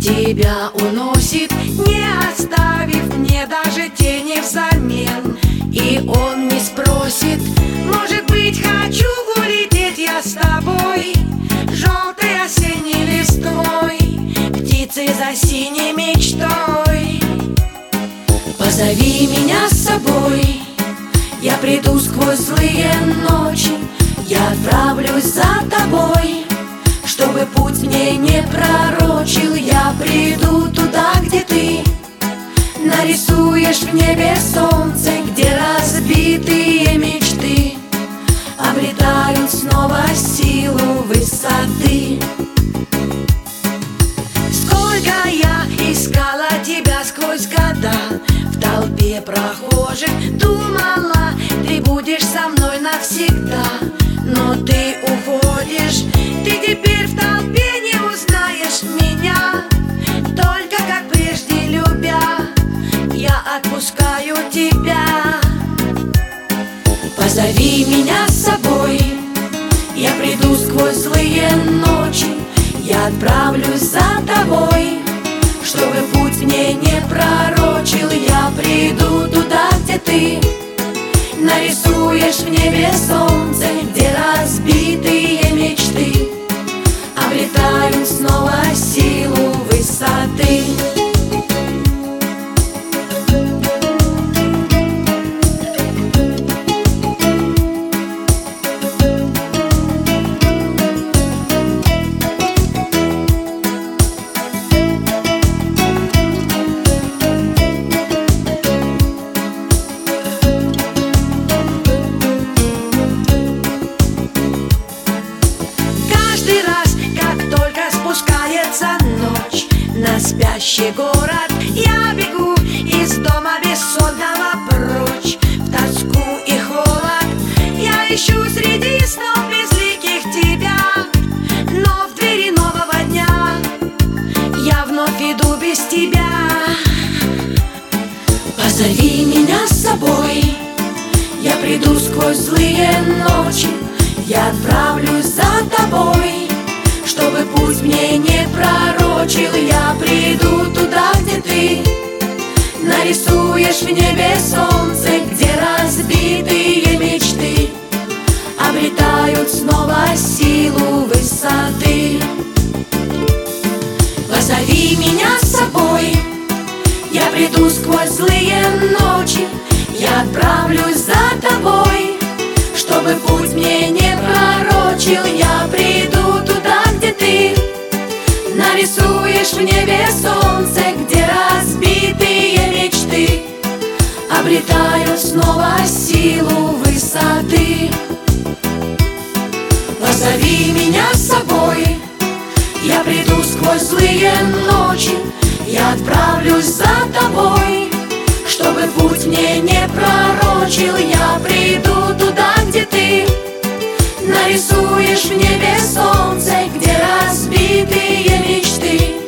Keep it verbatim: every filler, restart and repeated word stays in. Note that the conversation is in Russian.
тебя уносит, не оставив мне даже тени взамен. И он не спросит: может быть, хочу улететь я с тобой, желтой осенней листвой, птицей за синей мечтой. Позови меня с собой, я приду сквозь злые ночи, я отправлюсь за тобой, чтобы путь мне не пророчил. Я приду туда, где ты нарисуешь в небе солнце, где разбитые мечты обретают снова силу высоты. Сколько я искала тебя сквозь года, в толпе прохожих думала, ты будешь со мной навсегда. Но ты уходишь, ты теперь в толпе не узнаешь меня, только как прежде любя, я отпускаю тебя. Позови меня с собой, я приду сквозь злые ночи, я отправлюсь за тобой, чтобы путь мне не пророчил. Я приду туда, где ты нарисуешь в небе солнце, где разбитые мечты обретают снова силу высоты. Ночь на спящий город, я бегу из дома бессонного прочь. В тоску и холод я ищу среди снов безликих тебя, но в двери нового дня я вновь иду без тебя. Позови меня с собой, я приду сквозь злые ночи, я отправлюсь за тобой, чтобы путь мне не пророчил. Я приду туда, где ты нарисуешь в небе солнце, где разбитые мечты обретают снова силу высоты. Позови меня с собой, я приду сквозь злые ночи, я отправлюсь за тобой, чтобы путь мне не пророчил. Я приду туда, где ты нарисуешь в небе солнце, где разбитые мечты обретают снова силу высоты. Позови меня с собой, я приду сквозь злые ночи, я отправлюсь за тобой, чтобы путь мне не пророчил. Я приду туда, где ты нарисуешь в небе солнце, где разбитые мечты